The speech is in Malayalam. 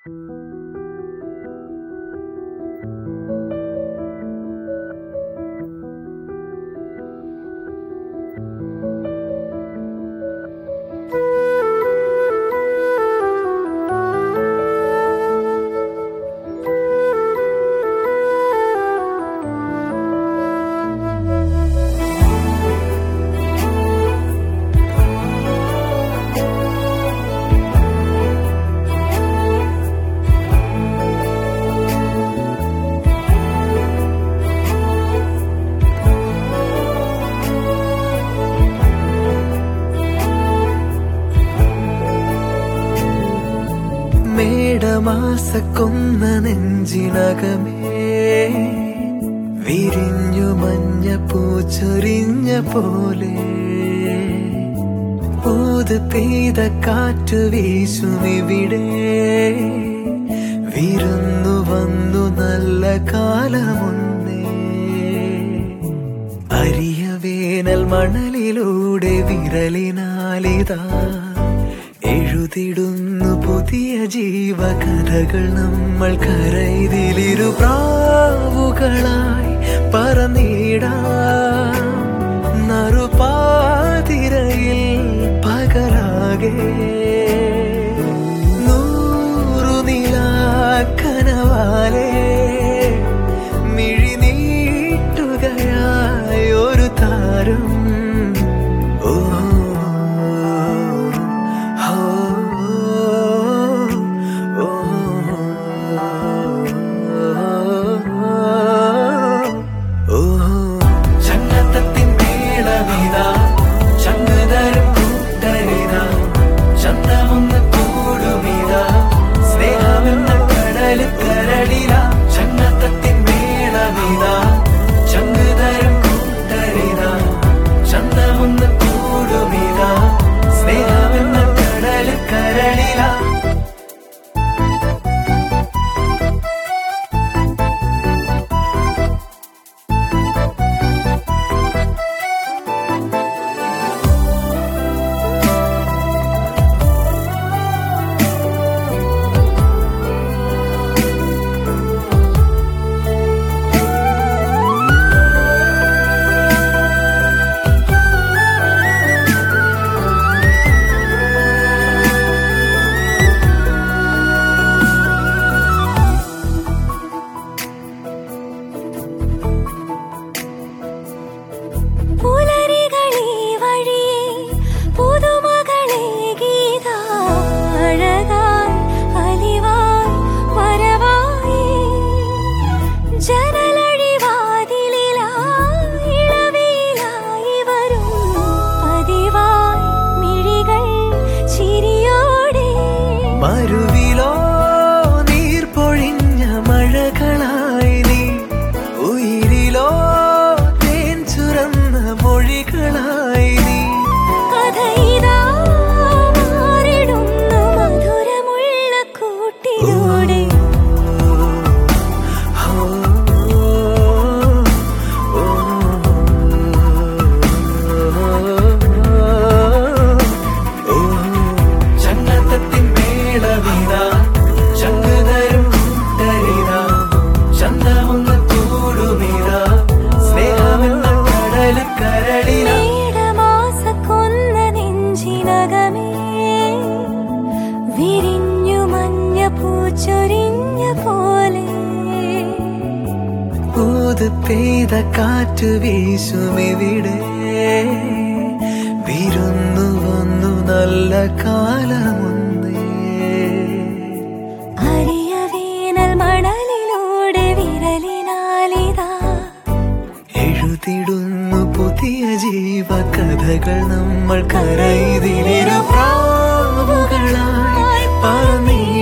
മേടമാസക്കൊന്ന നെഞ്ചിനകമേ വിരിഞ്ഞു മഞ്ഞ പൂച്ചൊരിഞ്ഞ പോലെ ഊത് പെയ്ത കാറ്റു വീശുമിവിടെ വിരുന്നു വന്നു നല്ല കാലമൊന്നേ അരിയ വേനൽ മണലിലൂടെ വിരലിനാലിതാ എഴുതിടുന്നു പുതിയ ജീവകഥകൾ നമ്മൾ കരയിതിലിരു പ്രാവുകളായി പറന്നിടാം നറുപാതിരയിൽ പകലാകെ നൂറു നിലാക്കനവാലെ മിഴിനീട്ടുകയായി ഒരു താരം മരുവിലോ നീർ പൊഴിഞ്ഞ മഴകളായി നീ ഉയിരിലോ തേൻ ചുരന്ന മൊഴികളായി നീ കഥയിതാ മാറിടുന്നു മധുരമുള്ള കൂട്ടിലൂടെ മേടമാസക്കൊന്ന നെഞ്ചിനകമേ വിരിഞ്ഞു മഞ്ഞ പൂച്ചൊരിഞ്ഞ പോലെ ഊത് പെയ്ത കാറ്റു വീശുമിവിടെ വിരുന്നു വന്നു നല്ല കാലമൊന്നേ അരിയ വേനൽ മണലിലൂടെ വിരലിനാലിതാ എഴുതിടുന്നു പുതിയ ജീവകഥകൾ നമ്മൾ കരയിതിലിരു പ്രാവുകളായി പറന്നീ